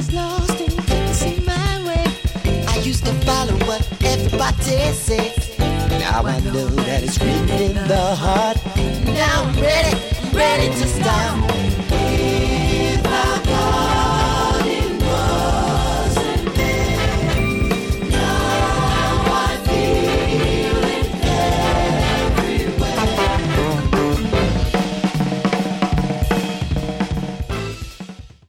lost and couldn't see my way. I used to follow what everybody said. Now I know that it's written in the heart.